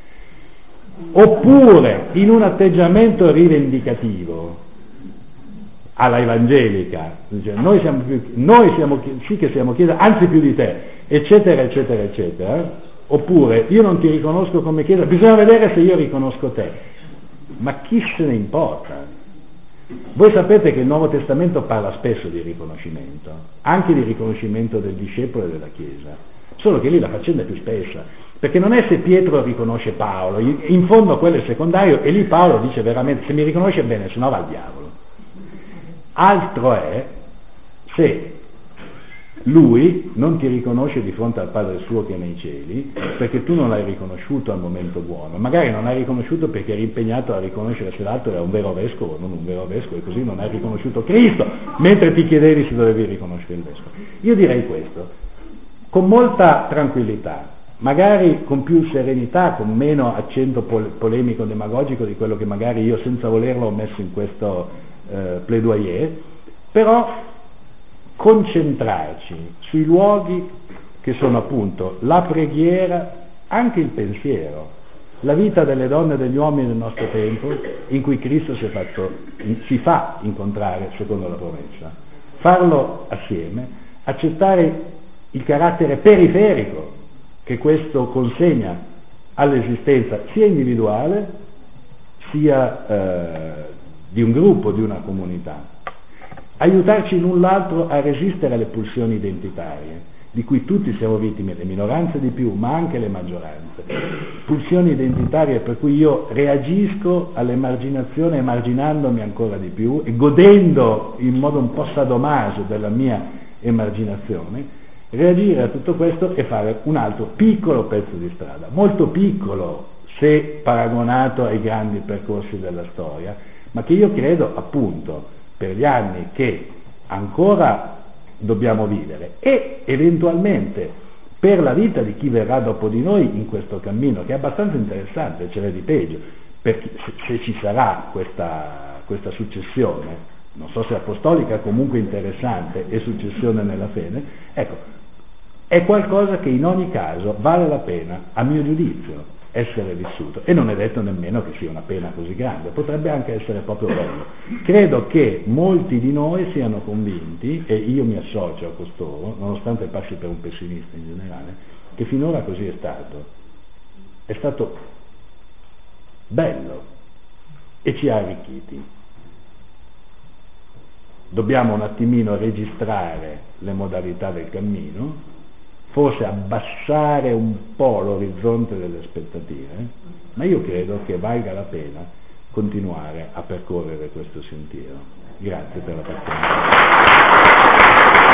oppure in un atteggiamento rivendicativo alla evangelica, cioè, noi siamo, più, noi siamo sì che siamo Chiesa, anzi più di te, eccetera eccetera eccetera, oppure io non ti riconosco come Chiesa, bisogna vedere se io riconosco te, ma chi se ne importa? Voi sapete che il Nuovo Testamento parla spesso di riconoscimento, anche di riconoscimento del discepolo e della Chiesa, solo che lì la faccenda è più spessa, perché non è se Pietro riconosce Paolo, in fondo quello è secondario, e lì Paolo dice veramente se mi riconosce bene, se no va al diavolo. Altro è se lui non ti riconosce di fronte al Padre suo che è nei cieli, perché tu non l'hai riconosciuto al momento buono, magari non l'hai riconosciuto perché eri impegnato a riconoscere se l'altro era un vero vescovo o non un vero vescovo, e così non hai riconosciuto Cristo, mentre ti chiedevi se dovevi riconoscere il vescovo. Io direi questo, con molta tranquillità, magari con più serenità, con meno accento pol- polemico, demagogico di quello che magari io senza volerlo ho messo in questo eh, plaidoyer, però concentrarci sui luoghi che sono appunto la preghiera, anche il pensiero, la vita delle donne e degli uomini del nostro tempo, in cui Cristo si, è fatto, si fa incontrare secondo la promessa, farlo assieme, accettare il carattere periferico che questo consegna all'esistenza sia individuale sia eh, di un gruppo, di una comunità, aiutarci l'un l'altro a resistere alle pulsioni identitarie, di cui tutti siamo vittime, le minoranze di più, ma anche le maggioranze. Pulsioni identitarie per cui io reagisco all'emarginazione emarginandomi ancora di più e godendo in modo un po' sadomaso della mia emarginazione, reagire a tutto questo e fare un altro piccolo pezzo di strada, molto piccolo se paragonato ai grandi percorsi della storia, ma che io credo appunto per gli anni che ancora dobbiamo vivere e eventualmente per la vita di chi verrà dopo di noi in questo cammino, che è abbastanza interessante, ce n'è di peggio, perché se ci sarà questa, questa successione, non so se apostolica, comunque interessante, e successione nella fede, ecco, è qualcosa che in ogni caso vale la pena, a mio giudizio, essere vissuto, e non è detto nemmeno che sia una pena così grande, potrebbe anche essere proprio bello. Credo che molti di noi siano convinti, e io mi associo a costoro, nonostante passi per un pessimista in generale, che finora così è stato. È stato bello e ci ha arricchiti. Dobbiamo un attimino registrare le modalità del cammino, forse abbassare un po' l'orizzonte delle aspettative, ma io credo che valga la pena continuare a percorrere questo sentiero. Grazie per la pazienza.